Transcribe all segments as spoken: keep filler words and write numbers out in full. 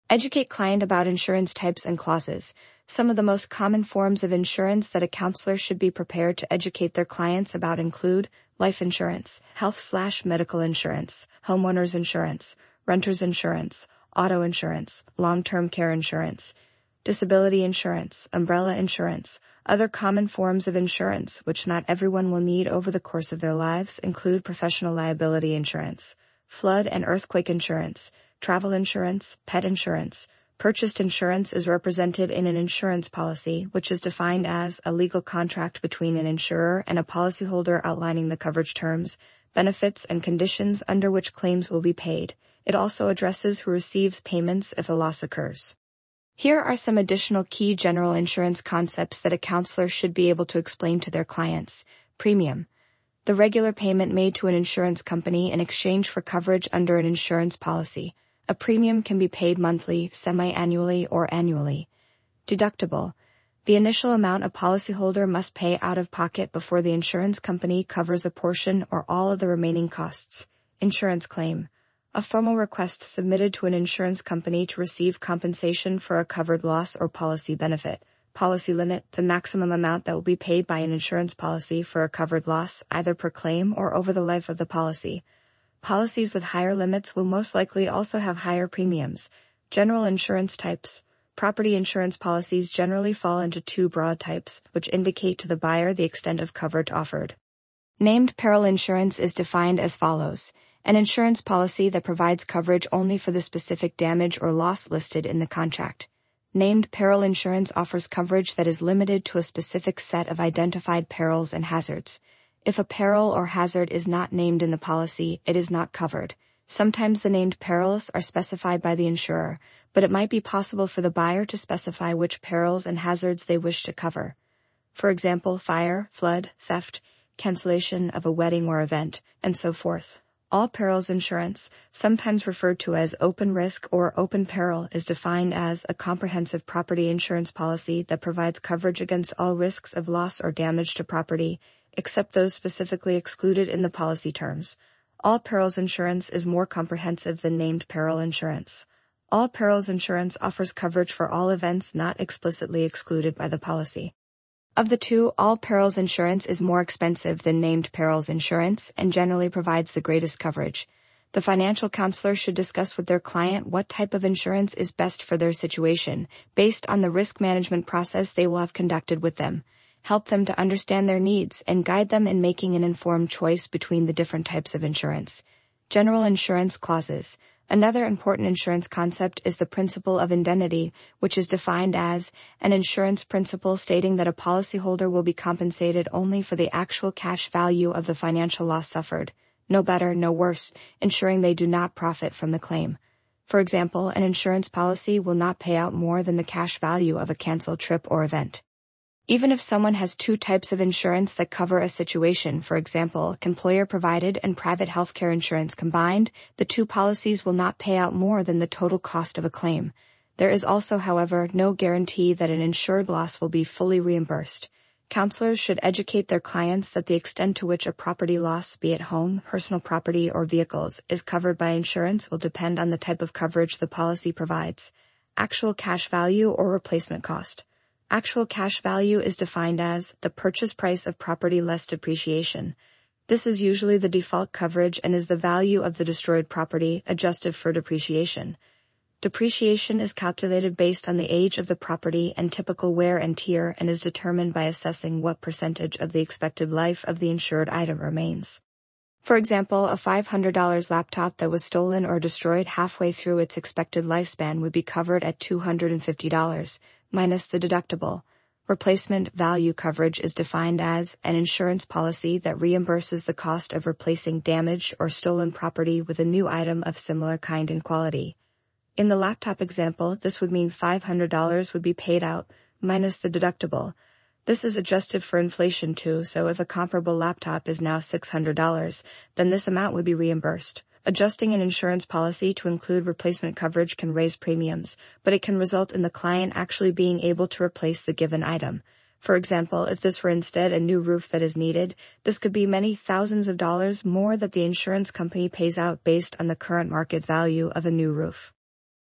Educate client about insurance types and clauses. Some of the most common forms of insurance that a counselor should be prepared to educate their clients about include life insurance, health/medical insurance, homeowners insurance, renters insurance, auto insurance, long-term care insurance, disability insurance, umbrella insurance. Other common forms of insurance, which not everyone will need over the course of their lives, include professional liability insurance, flood and earthquake insurance, travel insurance, pet insurance. Purchased insurance is represented in an insurance policy, which is defined as a legal contract between an insurer and a policyholder outlining the coverage terms, benefits, and conditions under which claims will be paid. It also addresses who receives payments if a loss occurs. Here are some additional key general insurance concepts that a counselor should be able to explain to their clients. Premium. The regular payment made to an insurance company in exchange for coverage under an insurance policy. A premium can be paid monthly, semi-annually, or annually. Deductible. The initial amount a policyholder must pay out of pocket before the insurance company covers a portion or all of the remaining costs. Insurance claim. A formal request submitted to an insurance company to receive compensation for a covered loss or policy benefit. Policy limit. The maximum amount that will be paid by an insurance policy for a covered loss, either per claim or over the life of the policy. Policies with higher limits will most likely also have higher premiums. General insurance types. Property insurance policies generally fall into two broad types, which indicate to the buyer the extent of coverage offered. Named peril insurance is defined as follows: an insurance policy that provides coverage only for the specific damage or loss listed in the contract. Named peril insurance offers coverage that is limited to a specific set of identified perils and hazards. If a peril or hazard is not named in the policy, it is not covered. Sometimes the named perils are specified by the insurer, but it might be possible for the buyer to specify which perils and hazards they wish to cover. For example, fire, flood, theft, cancellation of a wedding or event, and so forth. All perils insurance, sometimes referred to as open risk or open peril, is defined as a comprehensive property insurance policy that provides coverage against all risks of loss or damage to property, except those specifically excluded in the policy terms. All perils insurance is more comprehensive than named peril insurance. All perils insurance offers coverage for all events not explicitly excluded by the policy. Of the two, all perils insurance is more expensive than named perils insurance and generally provides the greatest coverage. The financial counselor should discuss with their client what type of insurance is best for their situation, based on the risk management process they will have conducted with them. Help them to understand their needs and guide them in making an informed choice between the different types of insurance. General insurance clauses. Another important insurance concept is the principle of indemnity, which is defined as an insurance principle stating that a policyholder will be compensated only for the actual cash value of the financial loss suffered, no better, no worse, ensuring they do not profit from the claim. For example, an insurance policy will not pay out more than the cash value of a canceled trip or event. Even if someone has two types of insurance that cover a situation, for example, employer-provided and private healthcare insurance combined, the two policies will not pay out more than the total cost of a claim. There is also, however, no guarantee that an insured loss will be fully reimbursed. Counselors should educate their clients that the extent to which a property loss, be it home, personal property, or vehicles, is covered by insurance will depend on the type of coverage the policy provides. Actual cash value or replacement cost. Actual cash value is defined as the purchase price of property less depreciation. This is usually the default coverage and is the value of the destroyed property adjusted for depreciation. Depreciation is calculated based on the age of the property and typical wear and tear and is determined by assessing what percentage of the expected life of the insured item remains. For example, a five hundred dollar laptop that was stolen or destroyed halfway through its expected lifespan would be covered at two hundred fifty dollars. Minus the deductible. Replacement value coverage is defined as an insurance policy that reimburses the cost of replacing damaged or stolen property with a new item of similar kind and quality. In the laptop example, this would mean five hundred dollars would be paid out, minus the deductible. This is adjusted for inflation too, so if a comparable laptop is now six hundred dollars, then this amount would be reimbursed. Adjusting an insurance policy to include replacement coverage can raise premiums, but it can result in the client actually being able to replace the given item. For example, if this were instead a new roof that is needed, this could be many thousands of dollars more that the insurance company pays out based on the current market value of a new roof.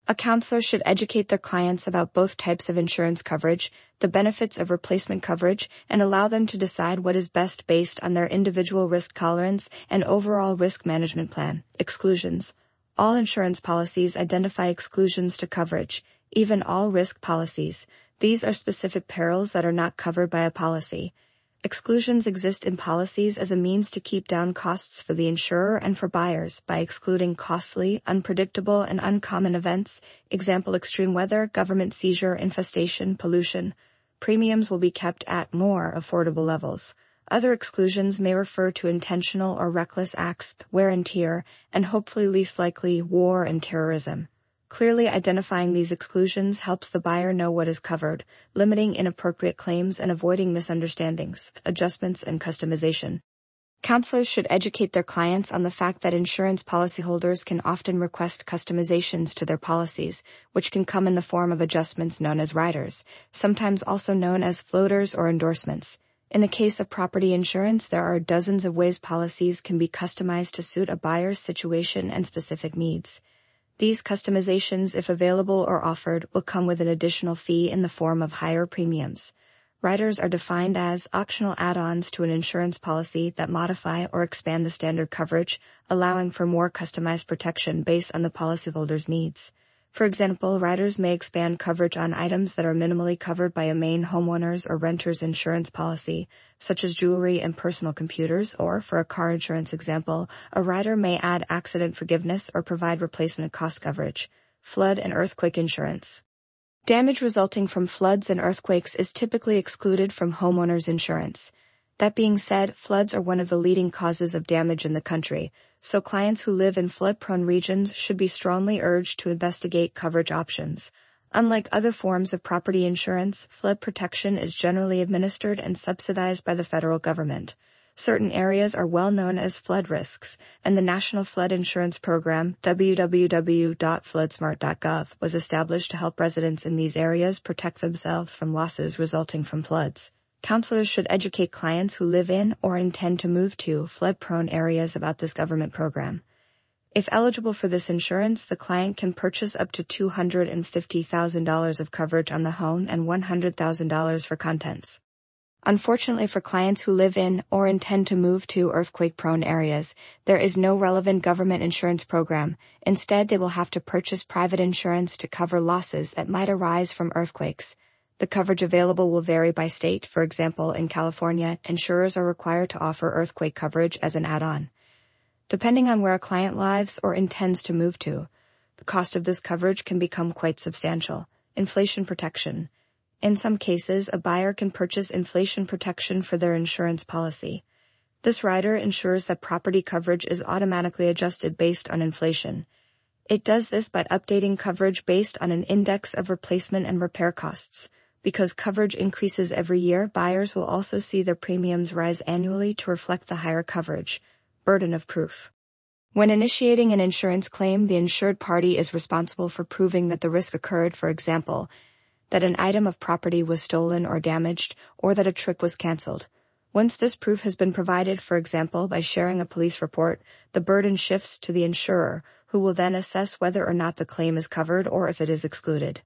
A counselor should educate their clients about both types of insurance coverage, the benefits of replacement coverage, and allow them to decide what is best based on their individual risk tolerance and overall risk management plan. Exclusions. All insurance policies identify exclusions to coverage, even all risk policies. These are specific perils that are not covered by a policy. Exclusions exist in policies as a means to keep down costs for the insurer and for buyers by excluding costly, unpredictable, and uncommon events, example extreme weather, government seizure, infestation, pollution. Premiums will be kept at more affordable levels. Other exclusions may refer to intentional or reckless acts, wear and tear, and hopefully least likely, war and terrorism. Clearly identifying these exclusions helps the buyer know what is covered, limiting inappropriate claims and avoiding misunderstandings, adjustments, and customization. Counselors should educate their clients on the fact that insurance policyholders can often request customizations to their policies, which can come in the form of adjustments known as riders, sometimes also known as floaters or endorsements. In the case of property insurance, there are dozens of ways policies can be customized to suit a buyer's situation and specific needs. These customizations, if available or offered, will come with an additional fee in the form of higher premiums. Riders are defined as optional add-ons to an insurance policy that modify or expand the standard coverage, allowing for more customized protection based on the policyholder's needs. For example, riders may expand coverage on items that are minimally covered by a main homeowner's or renter's insurance policy, such as jewelry and personal computers, or, for a car insurance example, a rider may add accident forgiveness or provide replacement cost coverage. Flood and earthquake insurance. Damage resulting from floods and earthquakes is typically excluded from homeowners insurance. That being said, floods are one of the leading causes of damage in the country, so clients who live in flood-prone regions should be strongly urged to investigate coverage options. Unlike other forms of property insurance, flood protection is generally administered and subsidized by the federal government. Certain areas are well known as flood risks, and the National Flood Insurance Program, w w w dot flood smart dot gov, was established to help residents in these areas protect themselves from losses resulting from floods. Counselors should educate clients who live in or intend to move to flood-prone areas about this government program. If eligible for this insurance, the client can purchase up to two hundred fifty thousand dollars of coverage on the home and one hundred thousand dollars for contents. Unfortunately for clients who live in or intend to move to earthquake-prone areas, there is no relevant government insurance program. Instead, they will have to purchase private insurance to cover losses that might arise from earthquakes. The coverage available will vary by state. For example, in California, insurers are required to offer earthquake coverage as an add-on. Depending on where a client lives or intends to move to, the cost of this coverage can become quite substantial. Inflation protection. In some cases, a buyer can purchase inflation protection for their insurance policy. This rider ensures that property coverage is automatically adjusted based on inflation. It does this by updating coverage based on an index of replacement and repair costs. Because coverage increases every year, buyers will also see their premiums rise annually to reflect the higher coverage. Burden of proof. When initiating an insurance claim, the insured party is responsible for proving that the risk occurred, for example, that an item of property was stolen or damaged, or that a trip was canceled. Once this proof has been provided, for example, by sharing a police report, the burden shifts to the insurer, who will then assess whether or not the claim is covered or if it is excluded.